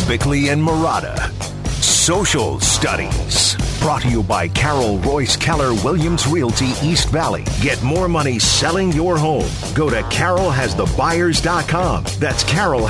Bickley and Marotta. Social Studies. Brought to you by Carol Royce Keller Williams Realty East Valley. Get more money selling your home. Go to carolhasthebuyers.com. That's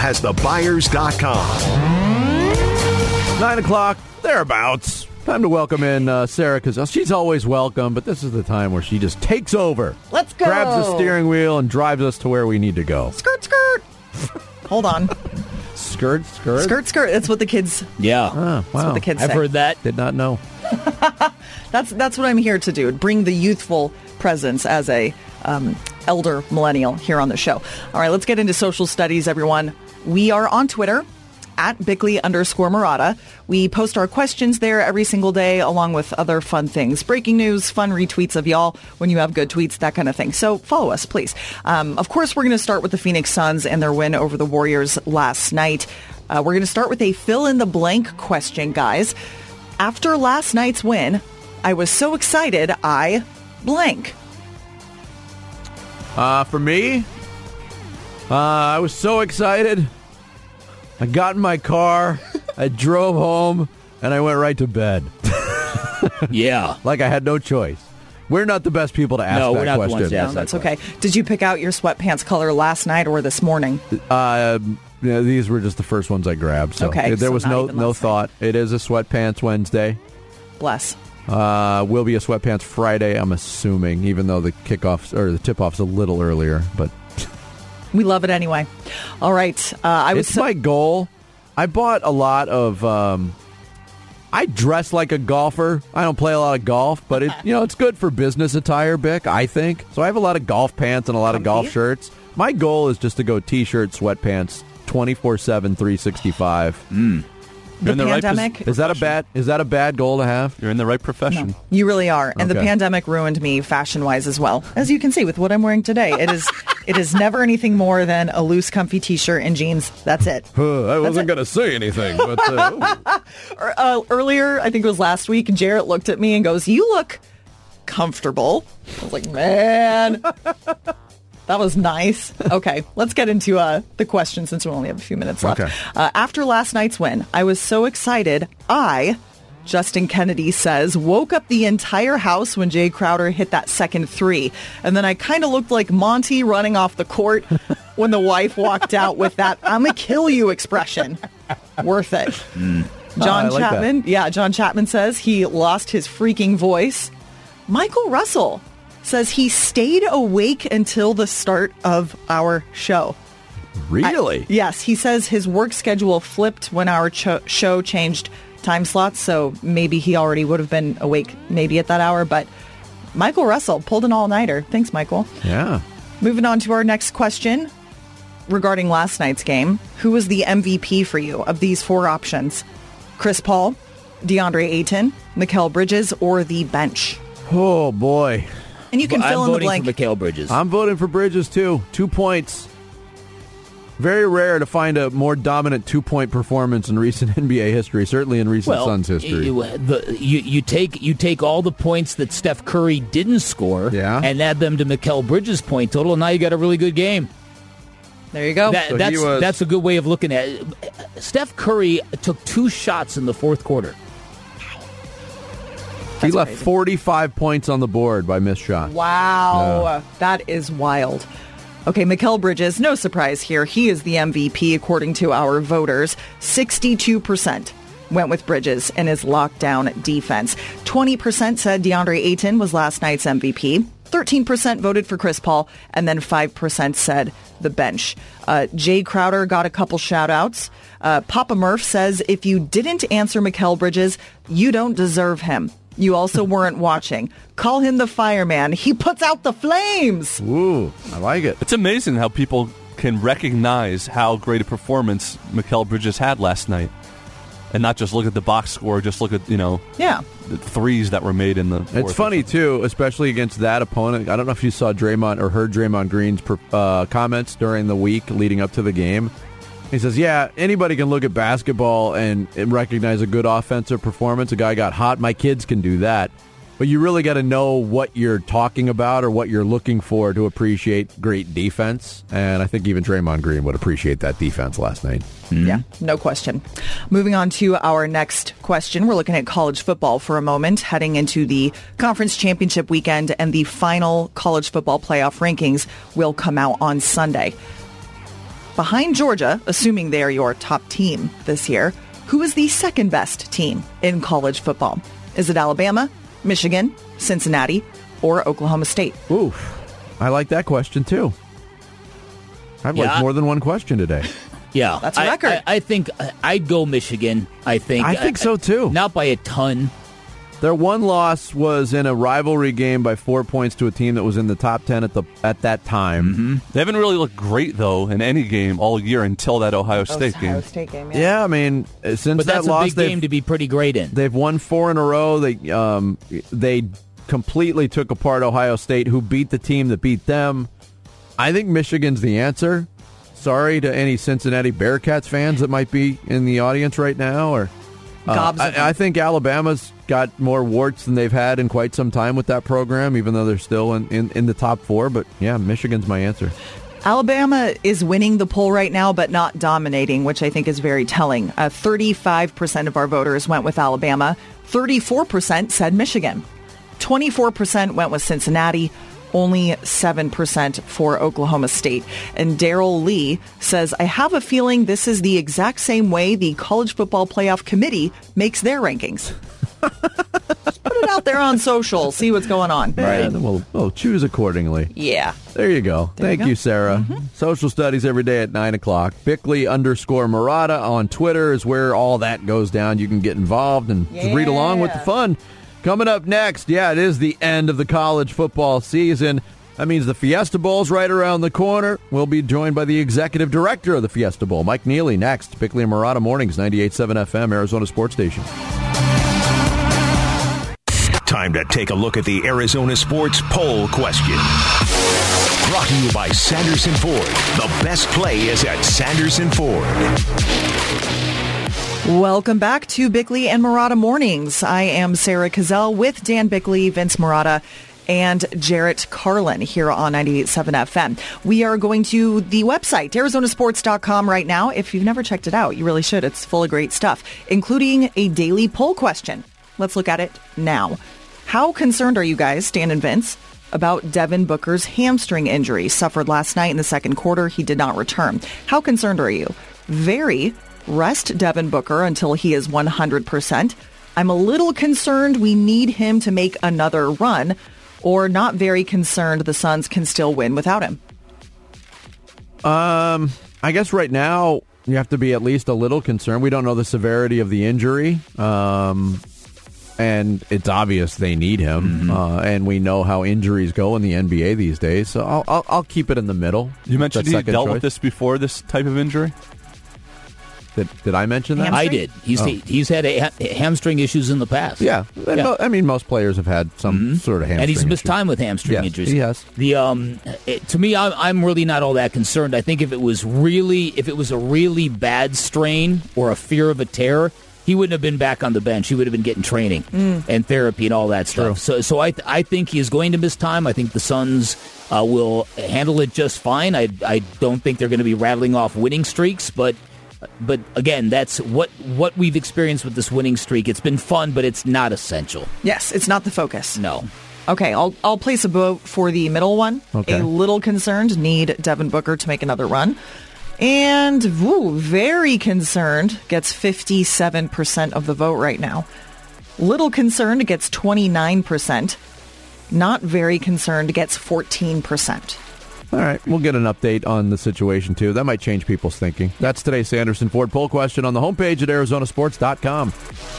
carolhasthebuyers.com. 9 o'clock, thereabouts. Time to welcome in Sarah Cazell. She's always welcome, but this is the time where she just takes over. Let's go. Grabs the steering wheel and drives us to where we need to go. Skirt, skirt. Hold on. Skirt, skirt? Skirt, skirt. That's what the kids... Yeah. Wow. That's what the kids say. I've heard that. Did not know. That's what I'm here to do. Bring the youthful presence as a elder millennial here on the show. All right, let's get into social studies, everyone. We are on Twitter at Bickley_Marotta. We post our questions there every single day, along with other fun things. Breaking news, fun retweets of y'all when you have good tweets, that kind of thing. So follow us, please. Of course, we're going to start with the Phoenix Suns and their win over the Warriors last night. We're going to start with a fill-in-the-blank question, guys. After last night's win, I was so excited, I blank. For me, I was so excited. I got in my car, I drove home, and I went right to bed. Yeah. Like I had no choice. We're not the best people to ask No, that we're not the question. ones to ask No, that that's okay. Did you pick out your sweatpants color last night or this morning? Yeah, these were just the first ones I grabbed. So Okay, there so was not even no last thought. It is a sweatpants Wednesday. Bless. Will be a sweatpants Friday, I'm assuming, even though the kickoffs or the tip-off's a little earlier. But We love it anyway. All right. it's my goal. I bought a lot of... I dress like a golfer. I don't play a lot of golf, but it's good for business attire, Bick, I think. So I have a lot of golf pants and a lot of golf shirts. My goal is just to go T-shirt, sweatpants, 24/7, 365. The pandemic. Is that a bad goal to have? You're in the right profession. No, you really are. And the Okay. pandemic ruined me fashion-wise as well. As you can see with what I'm wearing today. It is never anything more than a loose, comfy T-shirt and jeans. That's it. I wasn't going to say anything, but... Earlier, I think it was last week, Jarrett looked at me and goes, "You look comfortable." I was like, man... That was nice. Okay, let's get into the question since we only have a few minutes left. Okay. After last night's win, I was so excited, Justin Kennedy says, woke up the entire house when Jay Crowder hit that second three. And then I kind of looked like Monty running off the court when the wife walked out with that "I'm going to kill you" expression. Worth it. John I like Chapman. Yeah, John Chapman says he lost his freaking voice. Michael Russell says he stayed awake until the start of our show. Really? Yes, he says his work schedule flipped when our show changed time slots, so maybe he already would have been awake maybe at that hour, but Michael Russell pulled an all-nighter. Thanks, Michael. Yeah. Moving on to our next question regarding last night's game. Who was the MVP for you of these four options? Chris Paul, DeAndre Ayton, Mikal Bridges, or the bench? Oh, boy. And you can fill in the blank. I'm voting for Mikal Bridges. I'm voting for Bridges, too. 2 points. Very rare to find a more dominant 2-point performance in recent NBA history, certainly in recent Suns history. You take all the points that Steph Curry didn't score and add them to Mikal Bridges' point total, and now you got a really good game. There you go. That's a good way of looking at it. Steph Curry took 2 shots in the fourth quarter. He left 45 points on the board by missed shots. Wow. Yeah. That is wild. Okay, Mikal Bridges, no surprise here. He is the MVP according to our voters. 62% went with Bridges in his lockdown defense. 20% said DeAndre Ayton was last night's MVP. 13% voted for Chris Paul, and then 5% said the bench. Jay Crowder got a couple shout-outs. Papa Murph says, if you didn't answer Mikal Bridges, you don't deserve him. You also weren't watching. Call him the fireman. He puts out the flames. Ooh, I like it. It's amazing how people can recognize how great a performance Mikal Bridges had last night. And not just look at the box score, just look at, the threes that were made in the fourth. It's funny, too, especially against that opponent. I don't know if you saw Draymond or heard Draymond Green's comments during the week leading up to the game. He says, yeah, anybody can look at basketball and recognize a good offensive performance. A guy got hot. My kids can do that. But you really got to know what you're talking about or what you're looking for to appreciate great defense. And I think even Draymond Green would appreciate that defense last night. Mm-hmm. Yeah, no question. Moving on to our next question. We're looking at college football for a moment, heading into the conference championship weekend, and the final college football playoff rankings will come out on Sunday. Behind Georgia, assuming they are your top team this year, who is the second best team in college football? Is it Alabama, Michigan, Cincinnati, or Oklahoma State? Ooh, I like that question too. I've liked more than one question today. Yeah, that's a record. I think I'd go Michigan. I think so too. Not by a ton. Their one loss was in a rivalry game by 4 points to a team that was in the top 10 at that time. Mm-hmm. They haven't really looked great, though, in any game all year until that Ohio State game. Yeah, I mean, since but that that's loss, a big game to be pretty great in. They've won 4 in a row. They completely took apart Ohio State, who beat the team that beat them. I think Michigan's the answer. Sorry to any Cincinnati Bearcats fans that might be in the audience right now, or I think Alabama's got more warts than they've had in quite some time with that program, even though they're still in the top 4. But, yeah, Michigan's my answer. Alabama is winning the poll right now, but not dominating, which I think is very telling. 35% of our voters went with Alabama. 34% said Michigan. 24% went with Cincinnati. Only 7% for Oklahoma State. And Daryl Lee says, I have a feeling this is the exact same way the College Football Playoff Committee makes their rankings. Just put it out there on social. See what's going on. Right. And then we'll choose accordingly. Yeah. There you go. Thank you, Sarah. Mm-hmm. Social studies every day at 9 o'clock. Bickley_Murata on Twitter is where all that goes down. You can get involved and just read along with the fun. Coming up next, it is the end of the college football season. That means the Fiesta Bowl's right around the corner. We'll be joined by the executive director of the Fiesta Bowl, Mike Neely, next. Bickley and Murata Mornings, 98.7 FM, Arizona Sports Station. Time to take a look at the Arizona Sports Poll question. Brought to you by Sanderson Ford. The best play is at Sanderson Ford. Welcome back to Bickley and Murata Mornings. I am Sarah Cazell with Dan Bickley, Vince Murata, and Jarrett Carlin here on 98.7 FM. We are going to the website, arizonasports.com right now. If you've never checked it out, you really should. It's full of great stuff, including a daily poll question. Let's look at it now. How concerned are you guys, Stan and Vince, about Devin Booker's hamstring injury suffered last night in the second quarter? He did not return. How concerned are you? Very. Rest Devin Booker until he is 100%. I'm a little concerned we need him to make another run, or not very concerned the Suns can still win without him. I guess right now you have to be at least a little concerned. We don't know the severity of the injury, and it's obvious they need him, and we know how injuries go in the NBA these days, so I'll keep it in the middle. You mentioned he dealt with this before, this type of injury? Did I mention that? I did. He's had hamstring issues in the past. Yeah. I mean, most players have had some sort of hamstring and he's missed issue. time with hamstring injuries. He has. To me, I'm really not all that concerned. I think if it was a really bad strain or a fear of a tear, he wouldn't have been back on the bench. He would have been getting training and therapy and all that stuff. True. So I think he is going to miss time. I think the Suns will handle it just fine. I don't think they're going to be rattling off winning streaks, but again, that's what we've experienced with this winning streak. It's been fun, but it's not essential. Yes, it's not the focus. No. Okay, I'll place a vote for the middle one. Okay. A little concerned, need Devin Booker to make another run. And very concerned, gets 57% of the vote right now. Little concerned gets 29%. Not very concerned gets 14%. All right, we'll get an update on the situation, too. That might change people's thinking. That's today's Sanderson Ford poll question on the homepage at arizonasports.com.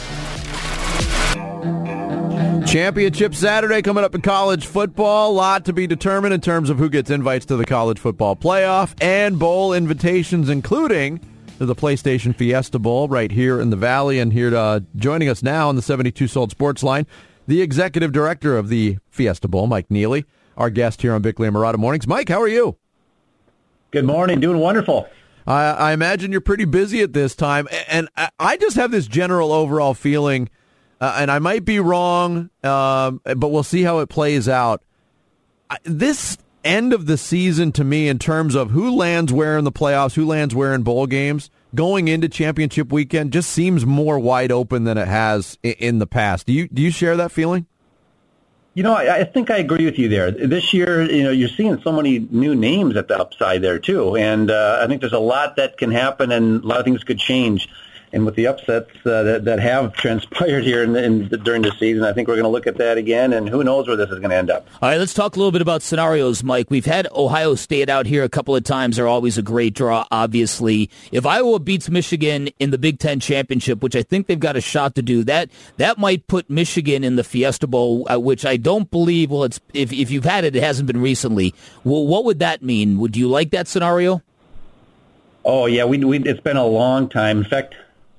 Championship Saturday coming up in college football. A lot to be determined in terms of who gets invites to the college football playoff and bowl invitations, including to the PlayStation Fiesta Bowl right here in the Valley. And here joining us now on the 72 Sold Sports Line, the executive director of the Fiesta Bowl, Mike Neely. Our guest here on Bickley and Murata Mornings. Mike, how are you? Good morning. Doing wonderful. I imagine you're pretty busy at this time. And I just have this general overall feeling and I might be wrong, but we'll see how it plays out. This end of the season to me in terms of who lands where in the playoffs, who lands where in bowl games, going into championship weekend just seems more wide open than it has in the past. Do you share that feeling? I think I agree with you there. This year, you're seeing so many new names at the upside there, too. And I think there's a lot that can happen and a lot of things could change. And with the upsets that have transpired here during the season, I think we're going to look at that again, and who knows where this is going to end up. All right, let's talk a little bit about scenarios, Mike. We've had Ohio State out here a couple of times. They're always a great draw, obviously. If Iowa beats Michigan in the Big Ten Championship, which I think they've got a shot to do, that might put Michigan in the Fiesta Bowl, which I don't believe, if you've had it, it hasn't been recently. Well, what would that mean? Would you like that scenario? Oh, yeah, it's been a long time. In fact,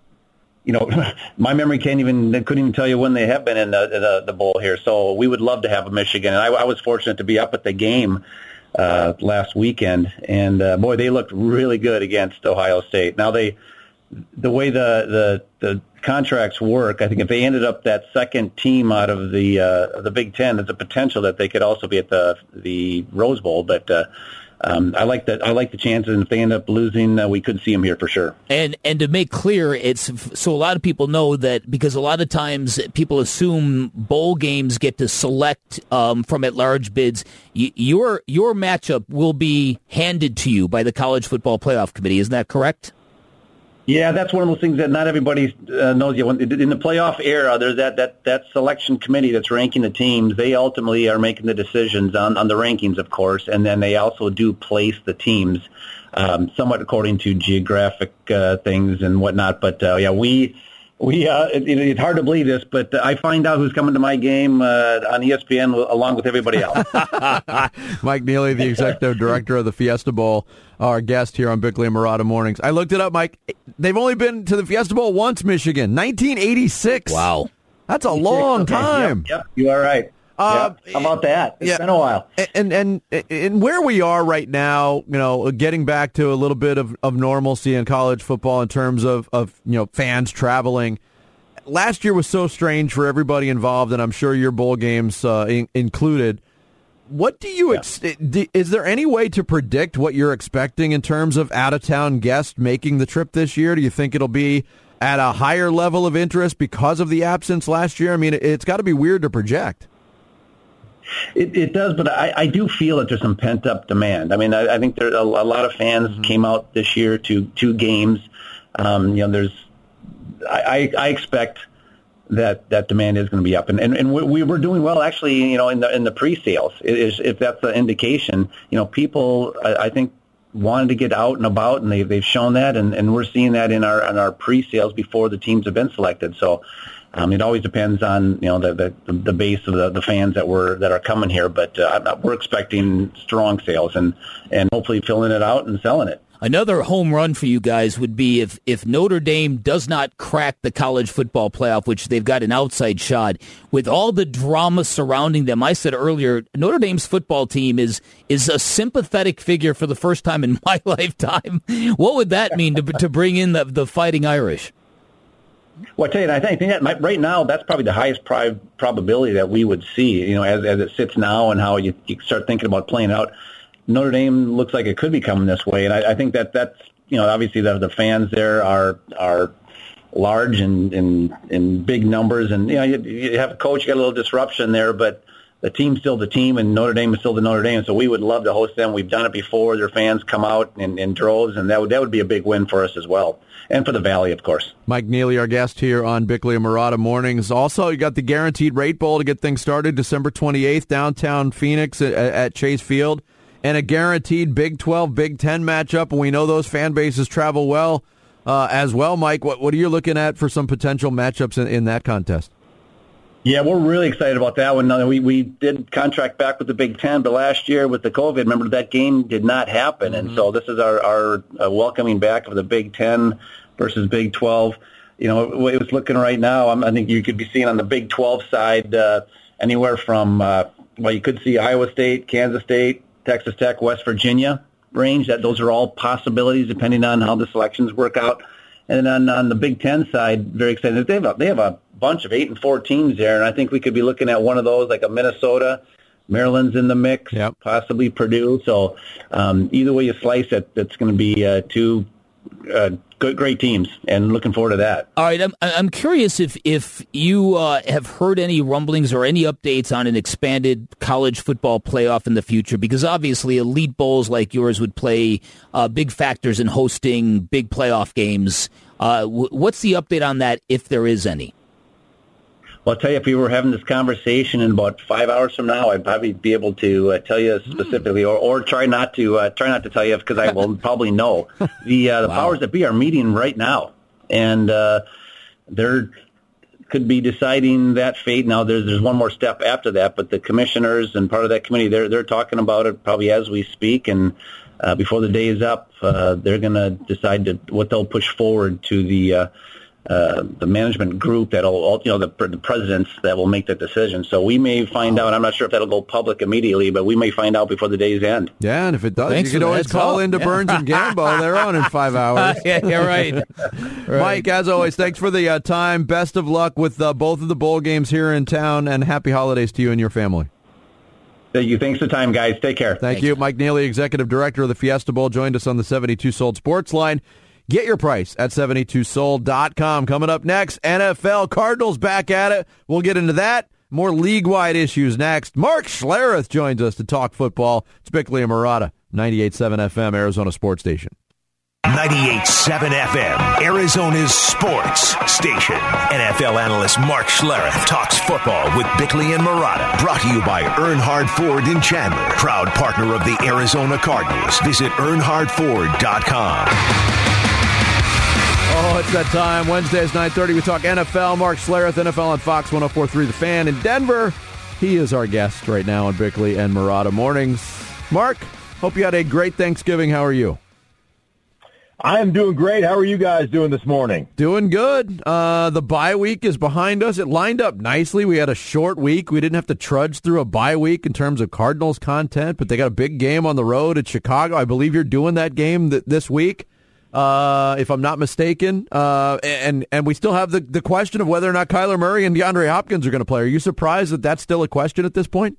my memory couldn't even tell you when they have been in the bowl here. So we would love to have a Michigan. And I was fortunate to be up at the game last weekend, and boy, they looked really good against Ohio State. Now the way the contracts work, I think if they ended up that second team out of the Big Ten, there's a potential that they could also be at the Rose Bowl, but. I like that. I like the chances. And if they end up losing, we could see them here for sure. And to make clear, it's so a lot of people know that because a lot of times people assume bowl games get to select from at-large bids. Your matchup will be handed to you by the College Football Playoff Committee. Isn't that correct? Yeah, that's one of those things that not everybody knows yet. In the playoff era, there's that selection committee that's ranking the teams. They ultimately are making the decisions on the rankings, of course, and then they also do place the teams somewhat according to geographic things and whatnot. But, it's hard to believe this, but I find out who's coming to my game on ESPN along with everybody else. Mike Neely, the executive director of the Fiesta Bowl, our guest here on Bickley and Marotta Mornings. I looked it up, Mike. They've only been to the Fiesta Bowl once, Michigan, 1986. Wow. That's a long time. Yep, you are right. How about that? It's been a while. And where we are right now, getting back to a little bit of normalcy in college football in terms of fans traveling. Last year was so strange for everybody involved, and I'm sure your bowl games included. What do you is there any way to predict what you're expecting in terms of out-of-town guests making the trip this year? Do you think it'll be at a higher level of interest because of the absence last year? I mean, it's got to be weird to project. It does, but I do feel that there's some pent-up demand. I mean, I think there a lot of fans came out this year to two games. I expect that demand is going to be up, and we were doing well actually. In the pre-sales, if that's the indication. People I think wanted to get out and about, and they've shown that, and we're seeing that in our pre-sales before the teams have been selected. So. It always depends on the base of the fans that are coming here, but we're expecting strong sales and hopefully filling it out and selling it. Another home run for you guys would be if Notre Dame does not crack the college football playoff, which they've got an outside shot. With all the drama surrounding them, I said earlier, Notre Dame's football team is a sympathetic figure for the first time in my lifetime. What would that mean to bring in the Fighting Irish? Well, I tell you, I think that right now that's probably the highest probability that we would see. As it sits now, and how you start thinking about playing out. Notre Dame looks like it could be coming this way, and I think that's obviously the fans there are large and in big numbers, and you have a coach, you got a little disruption there, but the team's still the team, and Notre Dame is still the Notre Dame. So we would love to host them. We've done it before. Their fans come out in droves, and that would be a big win for us as well. And for the Valley, of course. Mike Neely, our guest here on Bickley and Marotta Mornings. Also, you got the Guaranteed Rate Bowl to get things started December 28th, downtown Phoenix at Chase Field. And a guaranteed Big 12, Big 10 matchup. And we know those fan bases travel well as well, Mike. What are you looking at for some potential matchups in that contest? Yeah, we're really excited about that one. We did contract back with the Big Ten, but last year with the COVID, remember that game did not happen. Mm-hmm. And so this is our welcoming back of the Big Ten versus Big 12. It was looking right now, I think you could be seeing on the Big 12 side anywhere from, you could see Iowa State, Kansas State, Texas Tech, West Virginia range. Those are all possibilities depending on how the selections work out. And then on the Big Ten side, very excited. They have a bunch of 8-4 teams there, and I think we could be looking at one of those, like a Minnesota. Maryland's in the mix, possibly Purdue. So either way you slice it, it's going to be two great teams, and looking forward to that. All right, I'm curious if you have heard any rumblings or any updates on an expanded college football playoff in the future, because obviously elite bowls like yours would play big factors in hosting big playoff games. What's the update on that, if there is any? Well, I'll tell you, if we were having this conversation in about 5 hours from now, I'd probably be able to tell you specifically, or try not to tell you, because I will probably know. The powers that be are meeting right now, and they're could be deciding that fate. Now, there's one more step after that, but the commissioners and part of that committee, they're talking about it probably as we speak, and before the day is up, they're going to decide what they'll push forward to the management group that'll, the presidents that will make that decision. So we may find out. I'm not sure if that'll go public immediately, but we may find out before the day's end. Yeah, and if it does, you can always call into Burns and Gambo. They're on in 5 hours. Yeah, you're right. Mike, as always, thanks for the time. Best of luck with both of the bowl games here in town, and happy holidays to you and your family. Thank you. Thanks for the time, guys. Take care. Thank you. Mike Neely, Executive Director of the Fiesta Bowl, joined us on the 72 Sold Sports Line. Get your price at 72sold.com. Coming up next, NFL Cardinals back at it. We'll get into that. More league-wide issues next. Mark Schlereth joins us to talk football. It's Bickley and Murata, 98.7 FM, Arizona Sports Station. 98.7 FM, Arizona's sports station. NFL analyst Mark Schlereth talks football with Bickley and Murata. Brought to you by Earnhardt Ford in Chandler, proud partner of the Arizona Cardinals. Visit earnhardtford.com. Oh, it's that time. Wednesdays, 9:30. We talk NFL. Mark Schlereth, NFL on Fox 104.3 The Fan in Denver. He is our guest right now on Bickley and Murata Mornings. Mark, hope you had a great Thanksgiving. How are you? I am doing great. How are you guys doing this morning? Doing good. The bye week is behind us. It lined up nicely. We had a short week. We didn't have to trudge through a bye week in terms of Cardinals content, but they got a big game on the road at Chicago. I believe you're doing that game this week. If I'm not mistaken. And we still have the question of whether or not Kyler Murray and DeAndre Hopkins are going to play. Are you surprised that that's still a question at this point?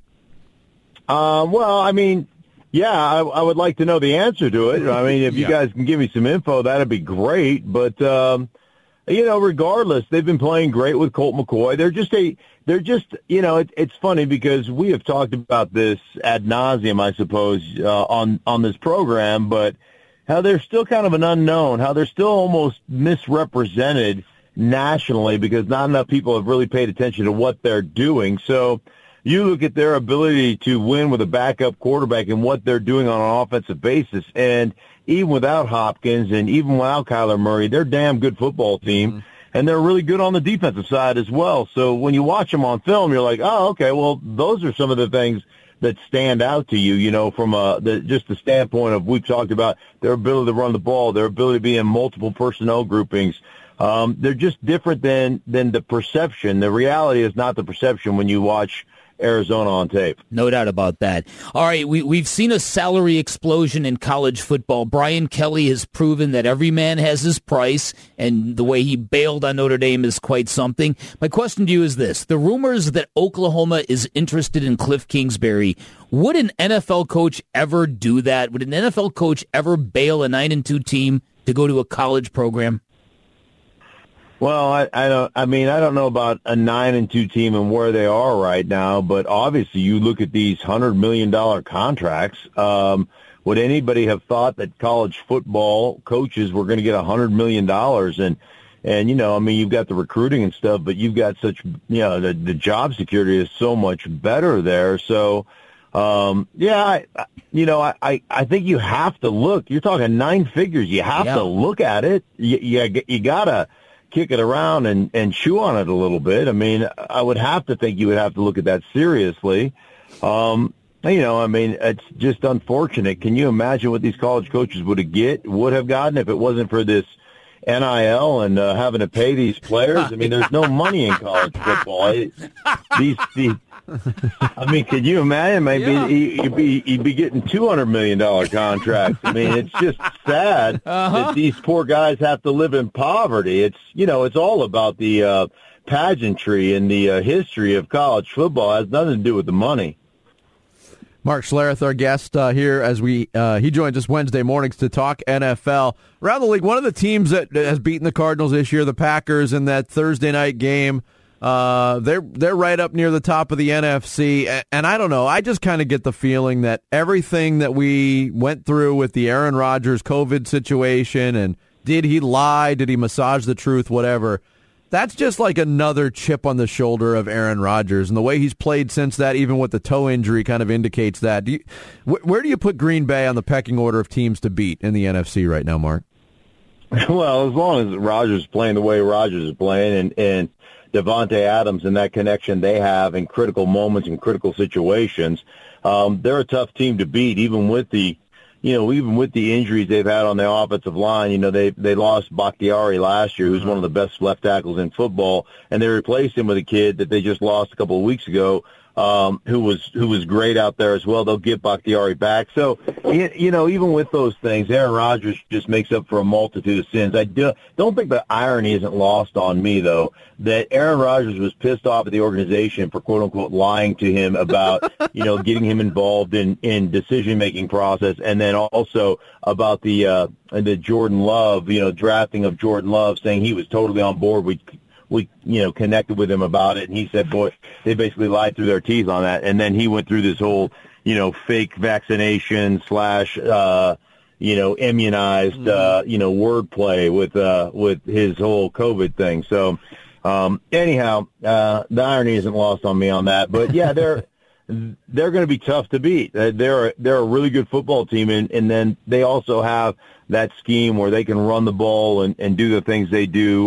Well, I mean, yeah, I would like to know the answer to it. I mean, if you guys can give me some info, that'd be great. But, regardless, they've been playing great with Colt McCoy. It's funny because we have talked about this ad nauseum, I suppose, on this program, but how they're still kind of an unknown, how they're still almost misrepresented nationally because not enough people have really paid attention to what they're doing. So you look at their ability to win with a backup quarterback and what they're doing on an offensive basis, and even without Hopkins and even without Kyler Murray, they're a damn good football team, and they're really good on the defensive side as well. So when you watch them on film, you're like, oh, okay, well, those are some of the things that stand out to you, from just the standpoint of, we've talked about their ability to run the ball, their ability to be in multiple personnel groupings. They're just different than the perception. The reality is not the perception when you watch Arizona on tape. No doubt about that. All right, we've seen a salary explosion in college football. Brian Kelly has proven that every man has his price, and the way he bailed on Notre Dame is quite something. My question to you is this. The rumors that Oklahoma is interested in Cliff Kingsbury, would an NFL coach ever do that? Would an NFL coach ever bail a 9-2 team to go to a college program? Well, I don't know about a 9-2 team and where they are right now, but obviously you look at these $100 million contracts. Would anybody have thought that college football coaches were going to get $100 million? And you've got the recruiting and stuff, but you've got such, the job security is so much better there. So, I think you have to look. You're talking 9 figures. You have to look at it. You gotta kick it around and chew on it a little bit. I mean, I would have to think you would have to look at that seriously. It's just unfortunate. Can you imagine what these college coaches would have gotten if it wasn't for this NIL and having to pay these players. I mean, there's no money in college football. I mean, could you imagine? Maybe you'd be getting $200 million contracts. I mean, it's just sad that these poor guys have to live in poverty. It's all about the pageantry and the history of college football. It has nothing to do with the money. Mark Schlereth, our guest here, as he joins us Wednesday mornings to talk NFL. Around the league, one of the teams that has beaten the Cardinals this year, the Packers, in that Thursday night game, they're right up near the top of the NFC. And I don't know, I just kind of get the feeling that everything that we went through with the Aaron Rodgers COVID situation, and did he lie, did he massage the truth, whatever, that's just like another chip on the shoulder of Aaron Rodgers, and the way he's played since that, even with the toe injury, kind of indicates that. Where do you put Green Bay on the pecking order of teams to beat in the NFC right now, Mark? Well, as long as Rodgers is playing the way Rodgers is playing, and Davante Adams and that connection they have in critical moments and critical situations, they're a tough team to beat, even with the injuries they've had on the offensive line. They lost Bakhtiari last year, who's one of the best left tackles in football, and they replaced him with a kid that they just lost a couple of weeks ago, who was great out there as well. They'll get Bakhtiari back. So, even with those things, Aaron Rodgers just makes up for a multitude of sins. I don't think the irony isn't lost on me, though, that Aaron Rodgers was pissed off at the organization for, quote-unquote, lying to him about, getting him involved in decision-making process, and then also about the Jordan Love, drafting of Jordan Love, saying he was totally on board. We connected with him about it, and he said, boy, they basically lied through their teeth on that. And then he went through this whole, fake vaccination / immunized, wordplay with his whole COVID thing. So, anyhow, the irony isn't lost on me on that. But yeah, they're going to be tough to beat. They're a really good football team, and then they also have that scheme where they can run the ball and do the things they do.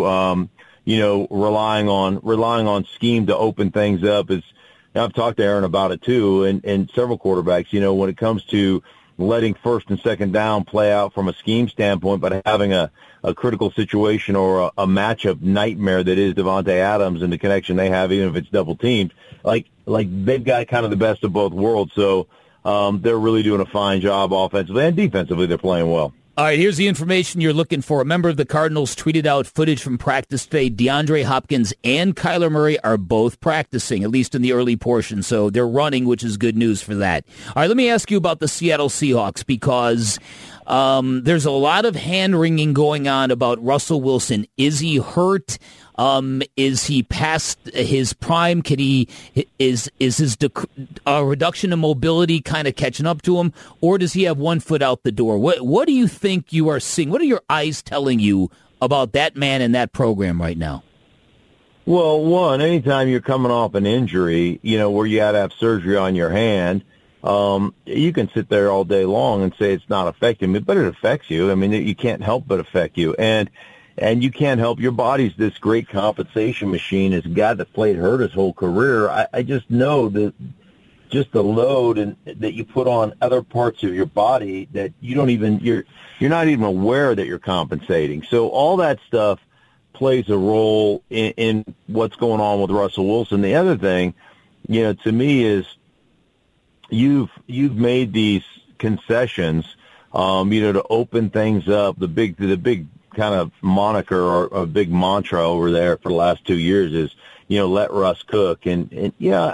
Relying on scheme to open things up. I've talked to Aaron about it too, and several quarterbacks, when it comes to letting first and second down play out from a scheme standpoint, but having a critical situation or a matchup nightmare that is Davante Adams and the connection they have, even if it's double teamed, like they've got kind of the best of both worlds. So they're really doing a fine job offensively and defensively. They're playing well. All right, here's the information you're looking for. A member of the Cardinals tweeted out footage from practice today. DeAndre Hopkins and Kyler Murray are both practicing, at least in the early portion, so they're running, which is good news for that. All right, let me ask you about the Seattle Seahawks, because there's a lot of hand-wringing going on about Russell Wilson. Is he hurt? Is he past his prime? Is his reduction in mobility kind of catching up to him, or does he have one foot out the door? What do you think you are seeing? What are your eyes telling you about that man and that program right now? Well, one, anytime you're coming off an injury, where you had to have surgery on your hand, you can sit there all day long and say it's not affecting me, but it affects you. I mean, you can't help but affect you. And you can't help. Your body's this great compensation machine. As a guy that played hurt his whole career, I just know that just the load that you put on other parts of your body that you're not even aware that you're compensating. So all that stuff plays a role in what's going on with Russell Wilson. The other thing, to me, is you've made these concessions, to open things up. The big kind of moniker or a big mantra over there for the last 2 years is, let Russ cook. And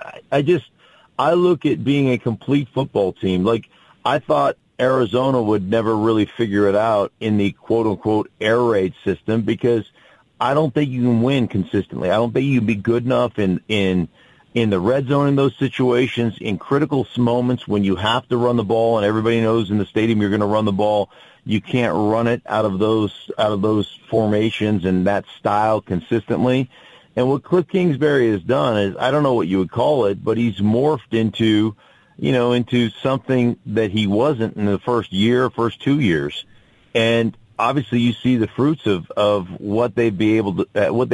I look at being a complete football team. Like, I thought Arizona would never really figure it out in the quote unquote air raid system, because I don't think you can win consistently. I don't think you can be good enough in the red zone in those situations, in critical moments when you have to run the ball and everybody knows in the stadium you're going to run the ball. You can't run it out of those formations and that style consistently. And what Cliff Kingsbury has done is, I don't know what you would call it, but he's morphed into something that he wasn't in the first 2 years. And obviously you see the fruits of what they've been able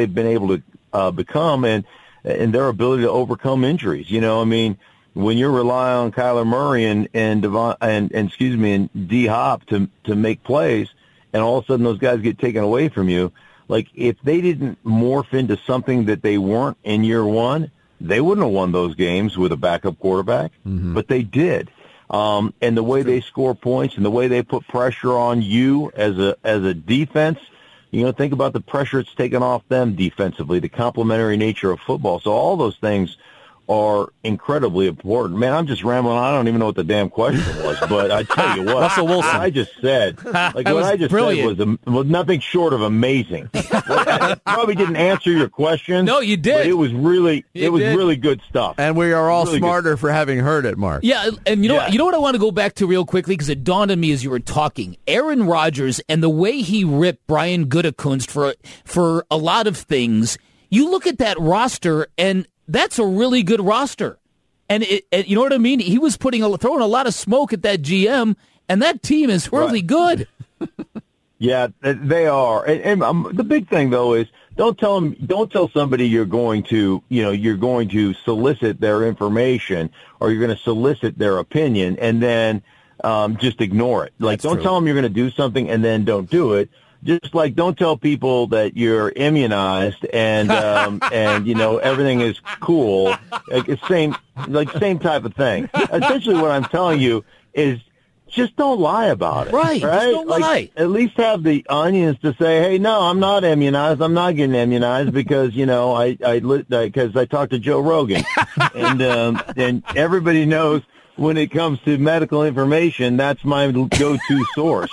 to become and their ability to overcome injuries. When you're relying on Kyler Murray and D Hop to make plays, and all of a sudden those guys get taken away from you. Like, if they didn't morph into something that they weren't in year one, they wouldn't have won those games with a backup quarterback, but they did. And the way they score points and the way they put pressure on you as a defense, think about the pressure it's taken off them defensively, the complementary nature of football. So all those things are incredibly important. Man, I'm just rambling. I don't even know what the damn question was, but I tell you what, Russell Wilson. What I just said, said was nothing short of amazing. I probably didn't answer your question. No, you did. But it was really good stuff. And we are all really smarter for having heard it, Mark. Yeah, and you know what I want to go back to real quickly, because it dawned on me as you were talking. Aaron Rodgers and the way he ripped Brian Gutekunst for a lot of things. You look at that roster, and that's a really good roster. And you know what I mean? He was throwing a lot of smoke at that GM, and that team is really good. Yeah, they are. And the big thing though is don't tell somebody you're going to solicit their information or you're going to solicit their opinion and then just ignore it. Like, don't tell them you're going to do something and then don't do it. Just like, don't tell people that you're immunized and everything is cool. Like, it's same type of thing. Essentially, what I'm telling you is just don't lie about it. Right? Just don't lie. At least have the onions to say, hey, no, I'm not immunized. I'm not getting immunized because because I talked to Joe Rogan, and everybody knows. When it comes to medical information, that's my go-to source.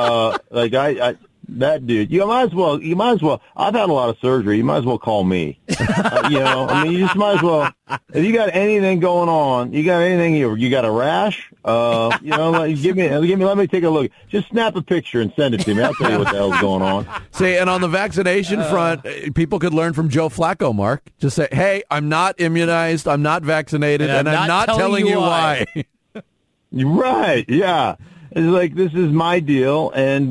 That dude, you might as well. I've had a lot of surgery. You might as well call me. You just might as well. If you got anything going on, you got a rash. Let me take a look. Just snap a picture and send it to me. I'll tell you what the hell's going on. See, and on the vaccination front, people could learn from Joe Flacco, Mark. Just say, hey, I'm not immunized, I'm not vaccinated, and I'm not telling you why. Right, yeah. It's like, this is my deal, and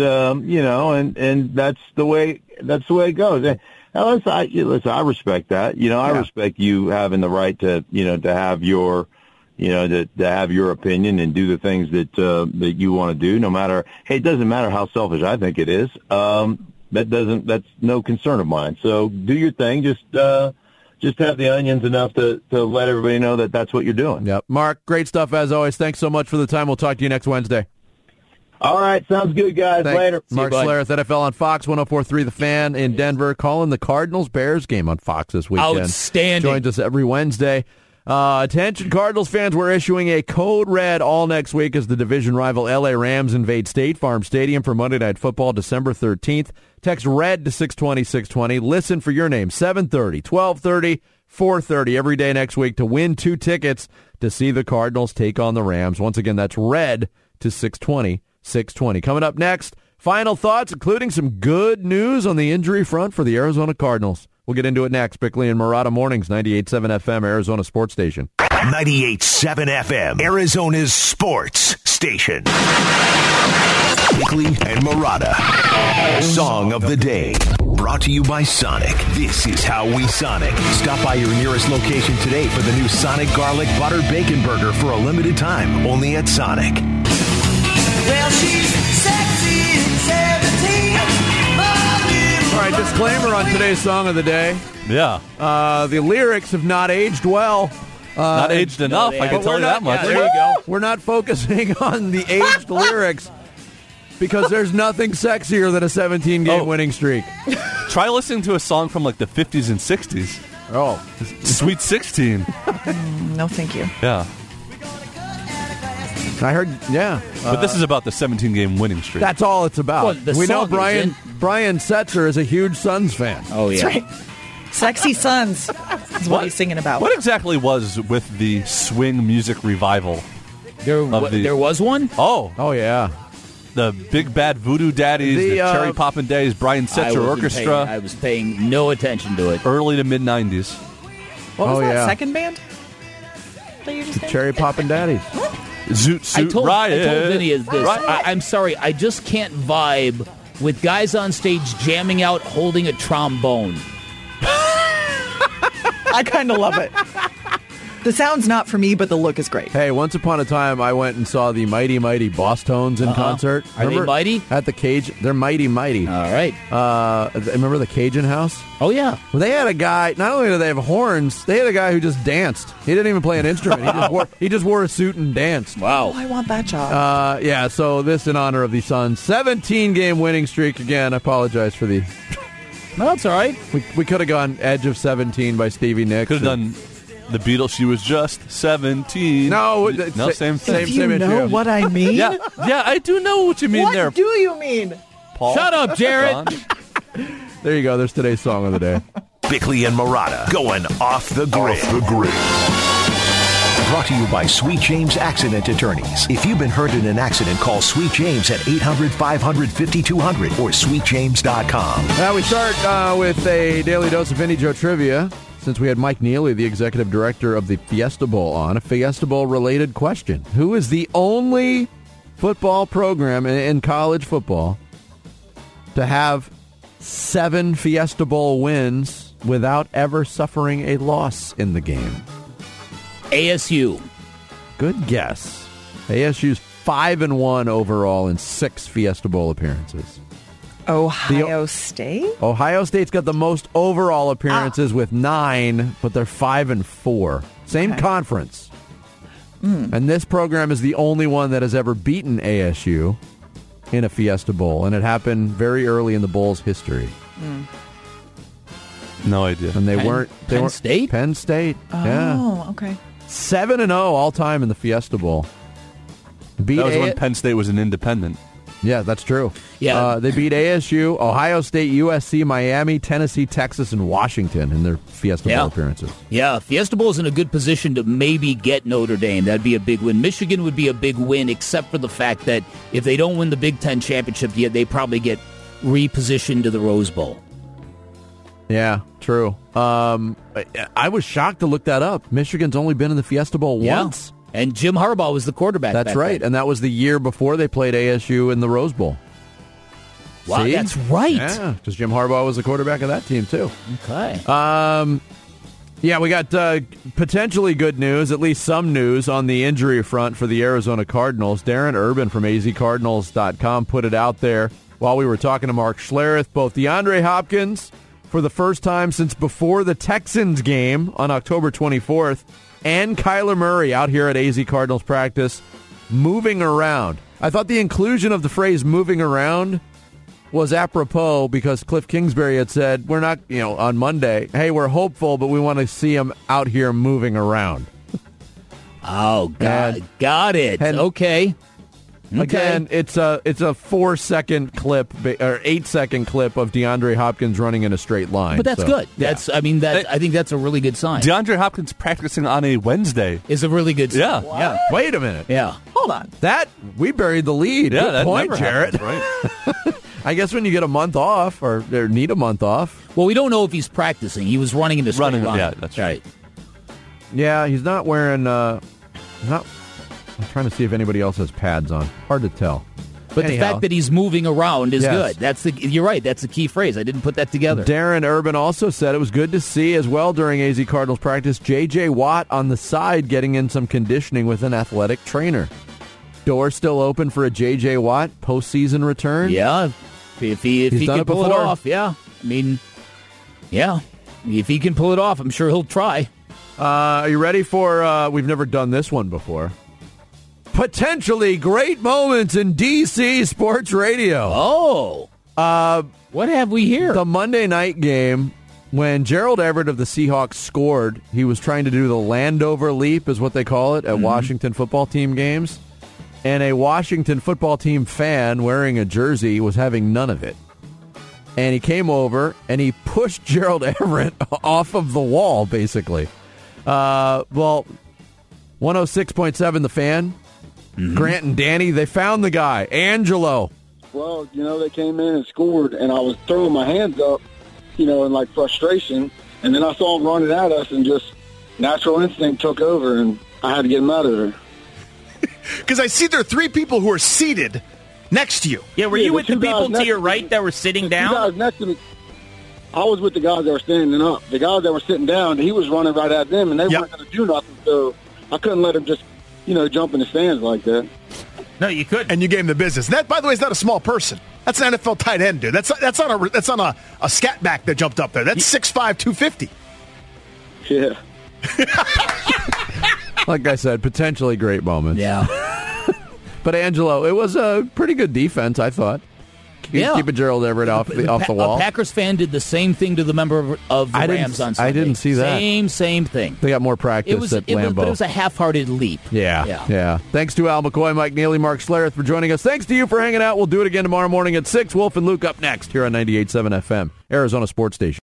and that's the way it goes. Now, listen, I respect that. I respect you having the right to have your to have your opinion and do the things that you want to do. No matter, hey, it doesn't matter how selfish I think it is. That's no concern of mine. So do your thing. Just have the onions enough to let everybody know that that's what you're doing. Yep, Mark, great stuff as always. Thanks so much for the time. We'll talk to you next Wednesday. All right, sounds good, guys. Thanks. Later. Mark Schlereth, NFL on Fox 104.3 The Fan in Denver, calling the Cardinals-Bears game on Fox this weekend. Outstanding. Joins us every Wednesday. Attention, Cardinals fans, we're issuing a code red all next week as the division rival LA Rams invade State Farm Stadium for Monday Night Football, December 13th. Text RED to 620-620. Listen for your name, 7:30, 12:30, 4:30 every day next week to win 2 tickets to see the Cardinals take on the Rams. Once again, that's RED to 620-620. Coming up next, final thoughts, including some good news on the injury front for the Arizona Cardinals. We'll get into it next. Bickley and Murata Mornings, 98.7 FM, Arizona Sports Station. 98.7 FM, Arizona's sports station. Bickley and Murata. Song of the day. Brought to you by Sonic. This is how we Sonic. Stop by your nearest location today for the new Sonic Garlic Butter Bacon Burger for a limited time. Only at Sonic. Well, she's sexy and 17. All right, disclaimer on today's Song of the Day. Yeah. The lyrics have not aged well. Not aged enough, I can tell you that much. Yeah, there you go. We're not focusing on the aged lyrics because there's nothing sexier than a 17-game winning streak. Try listening to a song from like the 50s and 60s. Oh. Sweet 16. No, thank you. Yeah. I heard, yeah. But this is about the 17-game winning streak. That's all it's about. Well, we know Brian Setzer is a huge Suns fan. Oh, yeah. That's right. Sexy Sons is what he's singing about. What exactly was with the swing music revival? There was one? Oh, yeah. The Big Bad Voodoo Daddies, the Cherry Poppin' Days, Brian Setzer Orchestra. I was paying no attention to it. Early to mid-90s. What was that second band that you just named? Cherry Poppin' Daddies. Zoot Suit Riot. I told Vinny this. I'm sorry, I just can't vibe with guys on stage jamming out holding a trombone. I kind of love it. The sound's not for me, but the look is great. Hey, once upon a time, I went and saw the Mighty Mighty Boss Tones in concert. Are they mighty? At the Cajun. They're mighty. All right. Remember the Cajun House? Oh, yeah. Well, they had a guy, not only did they have horns, they had a guy who just danced. He didn't even play an instrument. He just wore a suit and danced. Wow. Oh, I want that job. Yeah, so this in honor of the Suns' 17-game winning streak. Again, I apologize for the... No, that's all right. We could have gone Edge of 17 by Stevie Nicks. Could have done the Beatles. She was just 17. No, same Do you know issue. what I mean? Yeah, I do know what you mean there. What do you mean? Paul. Shut up, Jared. There you go. There's today's song of the day. Bickley and Marotta going off the grid. Brought to you by Sweet James Accident Attorneys. If you've been hurt in an accident, call Sweet James at 800-500-5200 or sweetjames.com. Now we start with a Daily Dose of Indy Joe Trivia. Since we had Mike Neely, the executive director of the Fiesta Bowl, on, a Fiesta Bowl-related question. Who is the only football program in college football to have 7 Fiesta Bowl wins without ever suffering a loss in the game? ASU. Good guess. ASU's 5-1 overall in 6 Fiesta Bowl appearances. Ohio State? Ohio State's got the most overall appearances with 9, but they're 5-4. Same conference. And this program is the only one that has ever beaten ASU in a Fiesta Bowl, and it happened very early in the Bowl's history. No idea. And they weren't Penn State? Penn State. Yeah. Oh, okay. 7-0 all time in the Fiesta Bowl. Beat That was when Penn State was an independent. Yeah, that's true. Yeah. They beat ASU, Ohio State, USC, Miami, Tennessee, Texas, and Washington in their Fiesta Bowl appearances. Yeah, Fiesta Bowl is in a good position to maybe get Notre Dame. That'd be a big win. Michigan would be a big win, except for the fact that if they don't win the Big Ten championship yet, they probably get repositioned to the Rose Bowl. Yeah, true. I was shocked to look that up. Michigan's only been in the Fiesta Bowl once. And Jim Harbaugh was the quarterback. That's right. then. And that was the year before they played ASU in the Rose Bowl. Wow, See? that's right. Yeah, because Jim Harbaugh was the quarterback of that team, too. Okay. Yeah, we got potentially good news, at least some news on the injury front for the Arizona Cardinals. Darren Urban from azcardinals.com put it out there while we were talking to Mark Schlereth. Both DeAndre Hopkins, for the first time since before the Texans game on October 24th, and Kyler Murray out here at AZ Cardinals practice, moving around. I thought the inclusion of the phrase moving around was apropos because Cliff Kingsbury had said, we're not, on Monday, hey, we're hopeful, but we want to see him out here moving around. Oh, got it. Okay. Again, it's a 4-second clip or 8-second clip of DeAndre Hopkins running in a straight line. But that's good. That's I think that's a really good sign. DeAndre Hopkins practicing on a Wednesday is a really good sign. Yeah. What? Yeah. Wait a minute. Yeah. Hold on. We buried the lead. Yeah, Good that point, never Jarrett. happens, right? I guess when you get a month off or need a month off. Well, we don't know if he's practicing. He was running in the straight line. Yeah, that's right. Yeah, he's not wearing. I'm trying to see if anybody else has pads on. Hard to tell. But the fact that he's moving around is Yes. good. You're right. That's the key phrase. I didn't put that together. Darren Urban also said it was good to see as well during AZ Cardinals practice J.J. Watt on the side getting in some conditioning with an athletic trainer. Door still open for a J.J. Watt postseason return? Yeah. If he done can it pull it before. off, yeah. I mean, yeah. If he can pull it off, I'm sure he'll try. Are you ready for, we've never done this one before, potentially great moments in D.C. sports radio. Oh. What have we here? The Monday night game, when Gerald Everett of the Seahawks scored, he was trying to do the Landover leap, is what they call it, at Washington football team games. And a Washington football team fan wearing a jersey was having none of it. And he came over and he pushed Gerald Everett off of the wall, basically. 106.7 The Fan. Grant and Danny, they found the guy, Angelo. Well, they came in and scored, and I was throwing my hands up, in frustration, and then I saw them running at us, and just natural instinct took over, and I had to get them out of there. Because I see there are 3 people who are seated next to you. Yeah, were you with the people to your right that were sitting You down? guys next to me. I was with the guys that were standing up. The guys that were sitting down, he was running right at them, and they weren't going to do nothing. So I couldn't let him just, jump in the stands like that. No, you could. And you gave him the business. That, by the way, is not a small person. That's an NFL tight end, dude. That's not a scat back that jumped up there. That's 6'5", 250. Yeah. Like I said, potentially great moments. Yeah. But, Angelo, it was a pretty good defense, I thought. Keeping Gerald Everett off the wall. A Packers fan did the same thing to the member of the Rams on Sunday. I didn't see that. Same thing. They got more practice at Lambeau. But it was a half-hearted leap. Yeah. Thanks to Al McCoy, Mike Neely, Mark Schlereth for joining us. Thanks to you for hanging out. We'll do it again tomorrow morning at 6. Wolf and Luke up next here on 98.7 FM, Arizona Sports Station.